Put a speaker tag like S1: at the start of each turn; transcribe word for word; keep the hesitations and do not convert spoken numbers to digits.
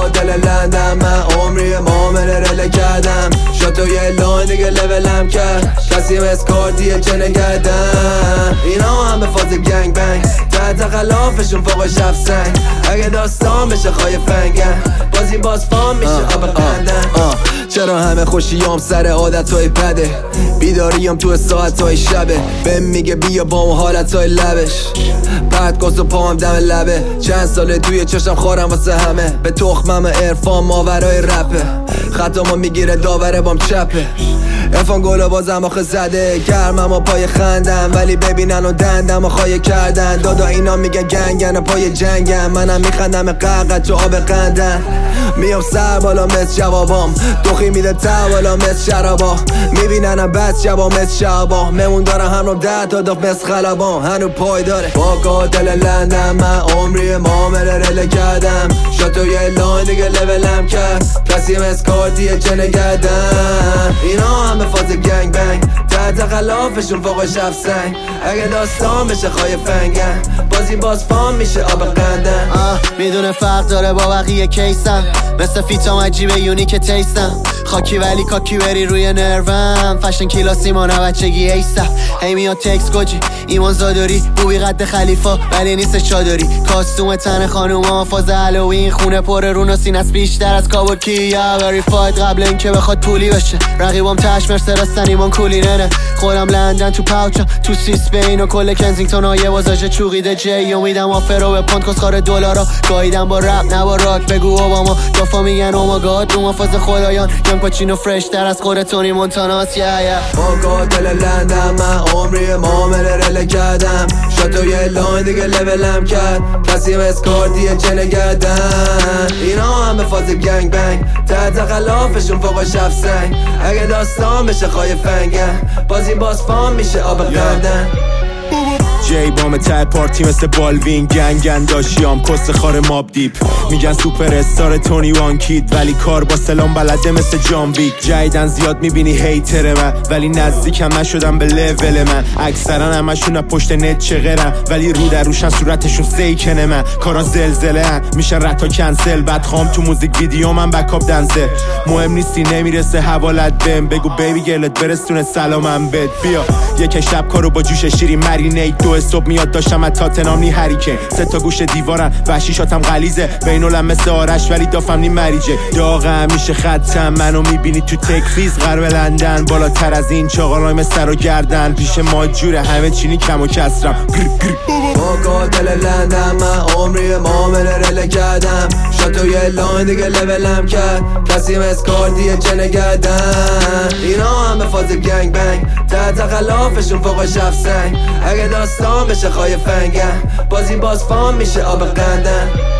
S1: قاتل لندن من عمری معامله رله کردم شاتو یه لاین دیگه لولم کرد کسی مسکارتیه چه نگردم اینا هم به فاز گنگ بنگ تحت خلافشون فوق شف سنگ اگه داستان بشه خواهی فنگن بازی باز فام میشه آب قندن چرا همه خوشیام سر عادتهای بده بیداریم تو ساعتهای شبه بهم میگه بیا با اون حالتهای لبش پرد کس و پاهم دم لبه چند ساله توی چشم خورم واسه همه به تخمم عرفان ماورای رپه خطامو میگیره داوره بام چپه ارفان گلو بازم آخه زده گرمم و پای خندم ولی ببینن و دندم و خواهی کردن دادا اینا میگه گنگن و پای جنگم منم میخندم قرقت تو آب قندن میام سر بالا مثل جوابام دوخی میده تا بالا مثل شرابا میبیننم بس شبا مثل شعبا ممون دارم هم رو ده تا داف مثل خلبان هنو پای داره با قاتل لندن من عمری معامله رله کردم شاتو یه لاین دیگه لولم کرد کسی مسکارتیه چه نگردم اینا هم به فاز گنگ بنگ تحت خلافشون فوق شف سنگ اگه داستان بشه خواهی فنگن بازی باز فام میشه آب قندن
S2: میدونه فرق داره با بقیه کیسم مثل فیتام عجیبه یونیک تیستم خاکی ولی کاکی بری روی نروم فشن کلاسی مانه بچگی ایسم هی میاد تکس گوجی ایمان زاداری بوبی قد خلیفا ولی نیست چادری کاستوم تن خانوما فاز هالوین خونه پر رون سینس بیشتر از کابوکی یا وریفاید قبل اینکه بخواد پولی بشه رقیبام تش مرسدستن ایمان کولی ننه خودم لندن تو پاوچم تو سیس بین و کل کنزینگتون های وازاج چوقیده جی امیدم آفرو به پوند کسخار دلارا گاییدم با رپ نه با راک بگو اوباما دافا میگن اوماگاد رو مفاز خدایان یم پاچینو فرش تر از خود تونی مونتاناس یا یا
S1: با قاتل لندن من عمری معامله رله کردم شاتو یه لاین دیگه لولم کرد کسی مسکارتیه چه نگردن اینا هم به فاز گنگ بنگ تحت خلافشون فوق شف سنگ اگه داستان بشه خواهی فنگن بازی باز فام میشه آب قندن
S3: جی بام ته پارتی مثل بالوین گنگن داشیام کس خار ماب دیپ میگن سوپر استار تونی وان کید ولی کار با سلام بلده مثل جان ویک جایدن زیاد میبینی هیتر من ولی نزدیکم نشدم به لول من اکثرا همشون پشت نت چغرم ولی رو در روشن صورتشون سیکنه من کارا زلزله هن میشن رتا کنسل بعد خام تو موزیک ویدیو من بکاپ دنسل مهم نیستی نمیرسه حوالت بهم بگو بیبی گلت برسونه سلامم بد بیا یک شب کارو با جوش شیری مرینیت دو صبح میاد داشتم از تاتنام نی هریکن سه تا گوش دیوارن وحشی شاتم غلیزه بینولم مثل آرش ولی دافم نی مریجه داغ همیشه خطم منو میبینی تو تکفیز غرب لندن بالاتر از این چاقالای مثل رو گردن پیش ما جوره همه چینی کم و کسرم
S1: با قاتل لندن من عمری معامله رله کردم شاتو یه لاین دیگه لولم کرد کسی مسکارتیه چه نگردن اینا هم به فاز گنگ بنگ تحت خلافشون فوق شف سنگ اگه داستان بشه خواهی فنگن بازی باز فام میشه آب قندن